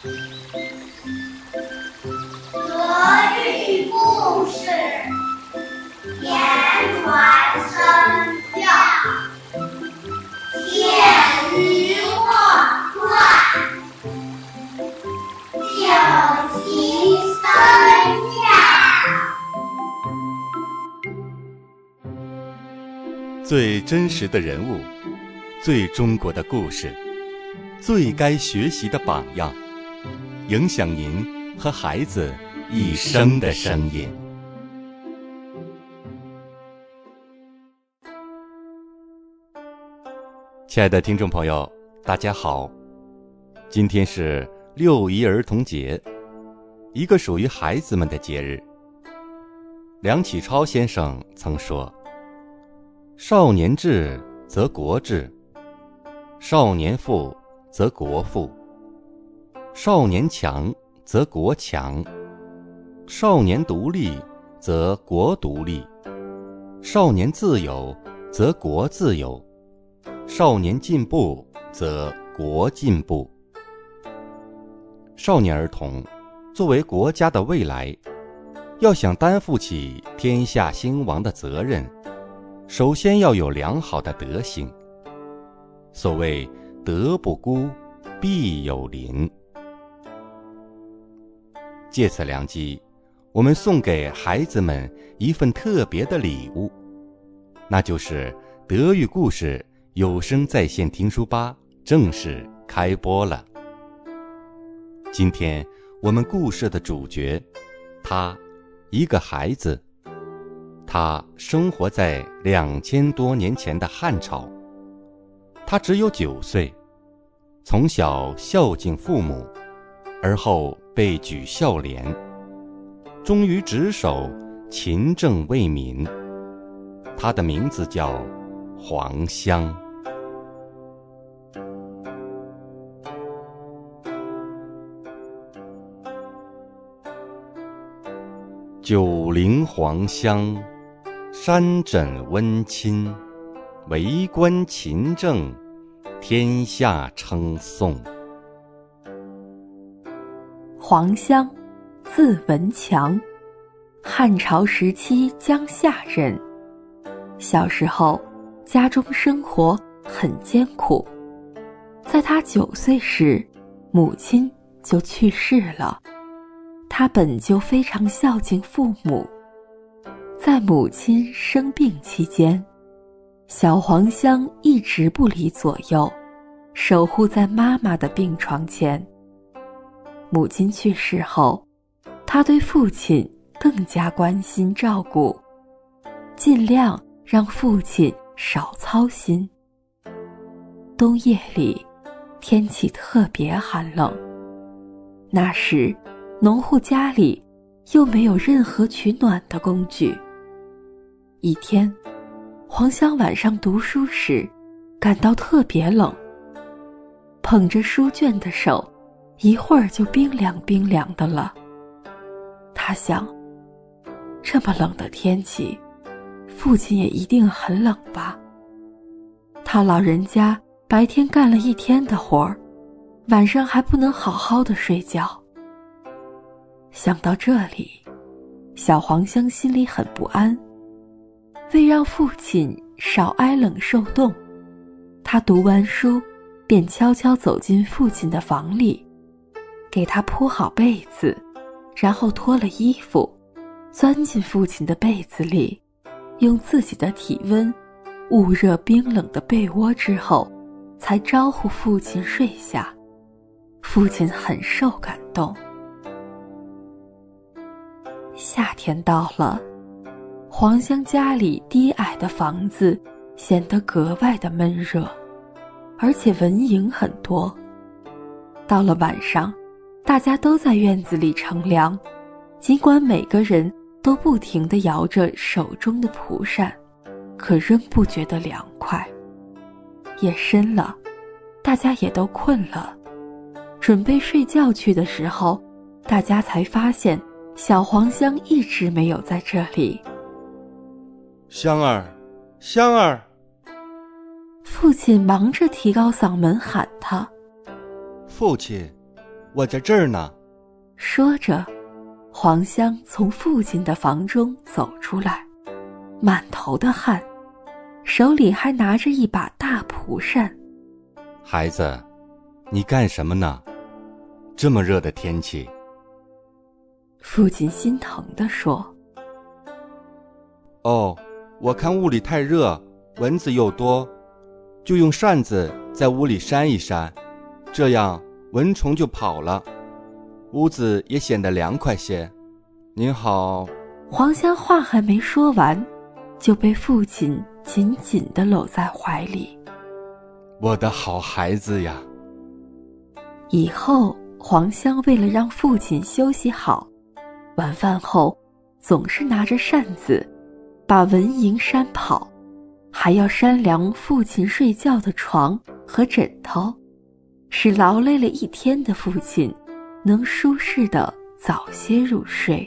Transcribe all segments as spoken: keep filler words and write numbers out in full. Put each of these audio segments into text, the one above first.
德育故事，言传身教，天娱画传，九其身教。 最真实的人物，最中国的故事，最该学习的榜样，影响您和孩子一生的声音。亲爱的听众朋友，大家好，今天是六一儿童节，一个属于孩子们的节日。梁启超先生曾说，少年智则国智，少年富则国富，少年强则国强，少年独立则国独立，少年自由则国自由，少年进步则国进步。少年儿童作为国家的未来，要想担负起天下兴亡的责任，首先要有良好的德行。所谓德不孤，必有邻。借此良机，我们送给孩子们一份特别的礼物，那就是德育故事有声在线听书吧正式开播了。今天我们故事的主角，他一个孩子，他生活在两千多年前的汉朝，他只有九岁，从小孝敬父母，而后被举孝廉，终于执守勤政为民。他的名字叫黄香。九龄黄香，山枕温馨，为官勤政，天下称颂。 黄香，字文强，汉朝时期江夏人。小时候，家中生活很艰苦。在他九岁时，母亲就去世了。他本就非常孝敬父母，在母亲生病期间，小黄香一直不离左右，守护在妈妈的病床前。母亲去世后，他对父亲更加关心照顾，尽量让父亲少操心。冬夜里，天气特别寒冷，那时农户家里又没有任何取暖的工具。一天，黄香晚上读书时感到特别冷，捧着书卷的手一会儿就冰凉冰凉的了。他想，这么冷的天气，父亲也一定很冷吧。他老人家白天干了一天的活儿，晚上还不能好好的睡觉。想到这里，小黄香心里很不安。为让父亲少挨冷受冻，他读完书便悄悄走进父亲的房里，给他铺好被子，然后脱了衣服，钻进父亲的被子里，用自己的体温捂热冰冷的被窝之后，才招呼父亲睡下。父亲很受感动。夏天到了，黄香家里低矮的房子显得格外的闷热，而且蚊蝇很多。到了晚上，大家都在院子里乘凉，尽管每个人都不停地摇着手中的蒲扇，可仍不觉得凉快。夜深了，大家也都困了，准备睡觉去的时候，大家才发现小黄香一直没有在这里。 香儿，香儿！ 父亲忙着提高嗓门喊他。 父亲， 我在这儿呢。 说着，黄香从父亲的房中走出来，满头的汗，手里还拿着一把大蒲扇。 孩子，你干什么呢？这么热的天气。 父亲心疼地说： 哦，我看屋里太热，蚊子又多，就用扇子在屋里扇一扇，这样蚊虫就跑了，屋子也显得凉快些。您好。 黄香话还没说完，就被父亲紧紧地搂在怀里。 我的好孩子呀。 以后黄香为了让父亲休息好，晚饭后总是拿着扇子把蚊蝇扇跑，还要扇凉父亲睡觉的床和枕头，使劳累了一天的父亲能舒适地早些入睡。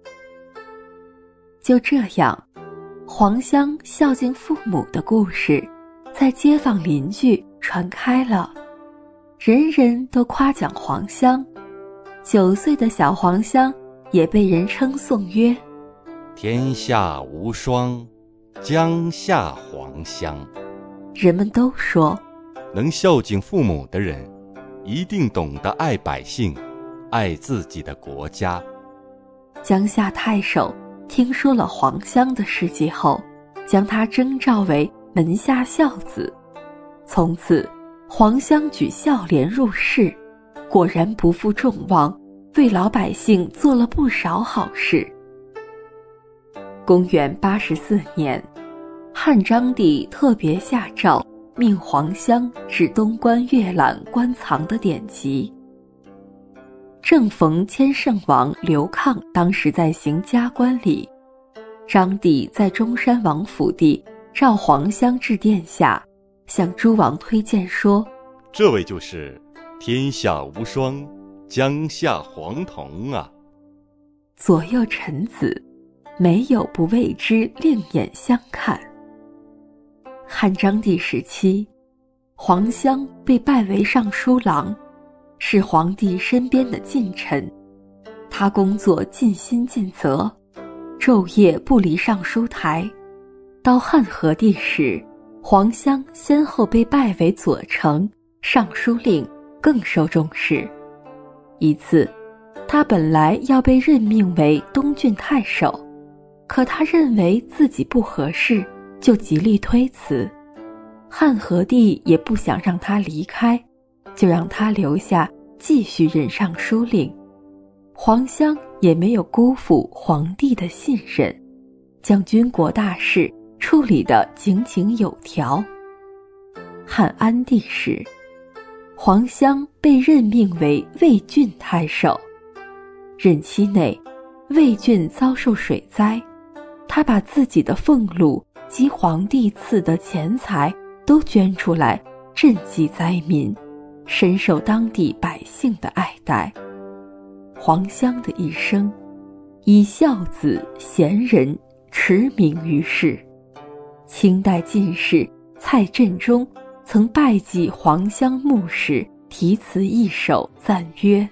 就这样，黄香孝敬父母的故事在街坊邻居传开了，人人都夸奖黄香。九岁的小黄香也被人称颂曰： 天下无双，江夏黄香。 人们都说， 能孝敬父母的人，一定懂得爱百姓，爱自己的国家。 江夏太守听说了黄香的事迹后，将他征召为门下孝子。从此，黄香举孝廉入仕，果然不负众望，为老百姓做了不少好事。公元八十四年，汉章帝特别下诏，命黄香至东关阅览官藏的典籍。正逢千圣王刘抗当时在行加冠礼，章帝在中山王府地召黄香至殿下，向诸王推荐说： 这位就是天下无双，江夏黄铜啊！ 左右臣子没有不为之另眼相看。汉章帝时期，黄香被拜为尚书郎，是皇帝身边的近臣，他工作尽心尽责，昼夜不离尚书台。到汉和帝时，黄香先后被拜为左丞、尚书令，更受重视。一次，他本来要被任命为东郡太守，可他认为自己不合适，就极力推辞。汉和帝也不想让他离开，就让他留下继续任尚书令。黄香也没有辜负皇帝的信任，将军国大事处理得井井有条。汉安帝时，黄香被任命为魏郡太守，任期内魏郡遭受水灾，他把自己的俸禄及皇帝赐的钱财都捐出来赈济灾民，深受当地百姓的爱戴。黄香的一生以孝子贤人驰名于世。清代进士蔡振中曾拜祭黄香墓时，题词一首赞曰：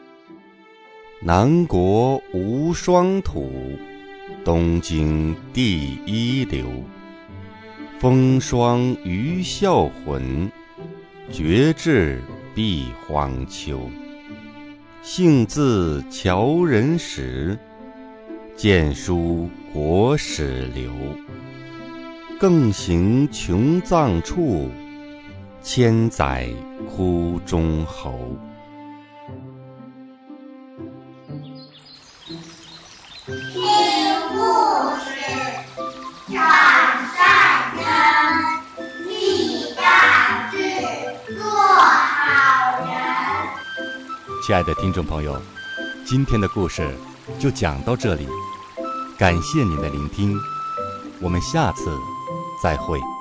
南国无双土，东京第一流。风霜余孝浑，绝志避荒丘。幸自侨人时，见书国史流。更行穷藏处，千载窟中侯。 听故事，长善根，立大志，做好人。 亲爱的听众朋友，今天的故事就讲到这里，感谢您的聆听，我们下次再会。